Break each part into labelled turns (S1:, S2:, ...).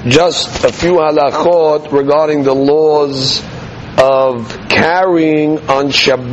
S1: just a few halachot regarding the laws of carrying on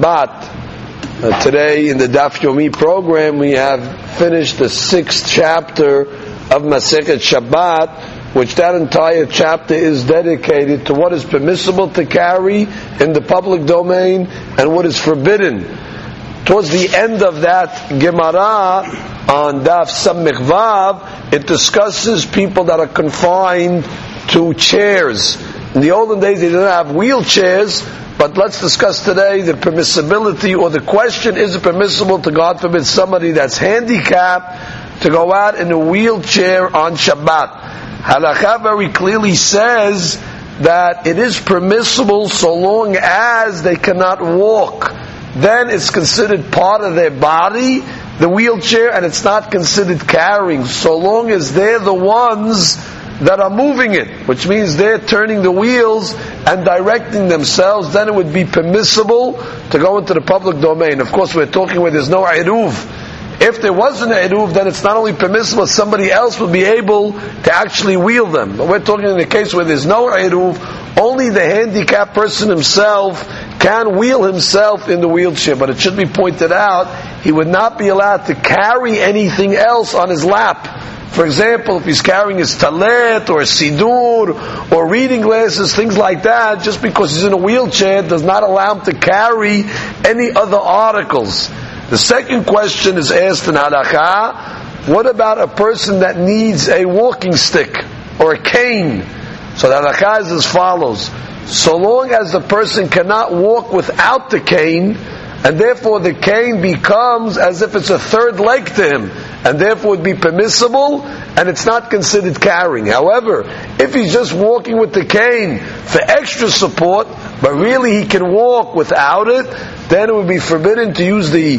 S1: Shabbat. Today in the Daf Yomi program we have finished the 6th chapter of Masechet Shabbat, which that entire chapter is dedicated to what is permissible to carry in the public domain and what is forbidden. Towards the end of that Gemara, on Daf Samech Vav, it discusses people that are confined to chairs. In the olden days they didn't have wheelchairs, but let's discuss today the permissibility, or the question, is it permissible to, God forbid, somebody that's handicapped to go out in a wheelchair on Shabbat? Halakha very clearly says that it is permissible so long as they cannot walk. Then it's considered part of their body, the wheelchair, and it's not considered carrying, so long as they're the ones that are moving it, which means they're turning the wheels and directing themselves. Then it would be permissible to go into the public domain. Of course, we're talking where there's no eruv. If there was an eruv, then it's not only permissible, somebody else would be able to actually wheel them. But we're talking in the case where there's no eruv, only the handicapped person himself can wheel himself in the wheelchair. But it should be pointed out, he would not be allowed to carry anything else on his lap. For example, if he's carrying his talet or sidur or reading glasses, things like that, just because he's in a wheelchair does not allow him to carry any other articles. The second question is asked in halakha, what about a person that needs a walking stick or a cane? So the halakha is as follows: so long as the person cannot walk without the cane, and therefore the cane becomes as if it's a third leg to him, and therefore it would be permissible, and it's not considered carrying. However, if he's just walking with the cane for extra support, but really he can walk without it, then it would be forbidden to use the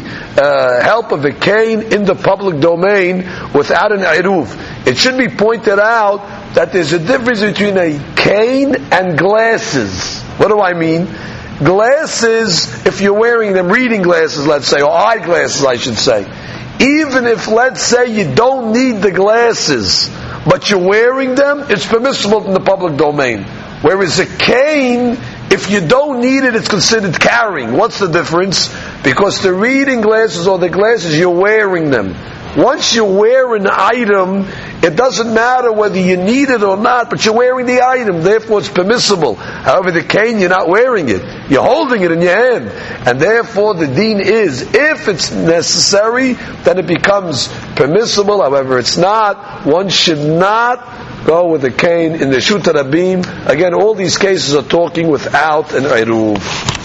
S1: help of a cane in the public domain without an eruv. It should be pointed out that there's a difference between a cane and glasses. What do I mean? Glasses, if you're wearing them, reading glasses, let's say, or eyeglasses, I should say, even if, let's say, you don't need the glasses, but you're wearing them, it's permissible in the public domain. Whereas a cane, if you don't need it, it's considered carrying. What's the difference? Because the reading glasses or the glasses, you're wearing them. Once you wear an item, it doesn't matter whether you need it or not, but you're wearing the item, therefore it's permissible. However, the cane, you're not wearing it. You're holding it in your hand. And therefore the deen is, if it's necessary, then it becomes permissible. However, it's not. One should not go with a cane in the Shut Rabim. Again, all these cases are talking without an eruv.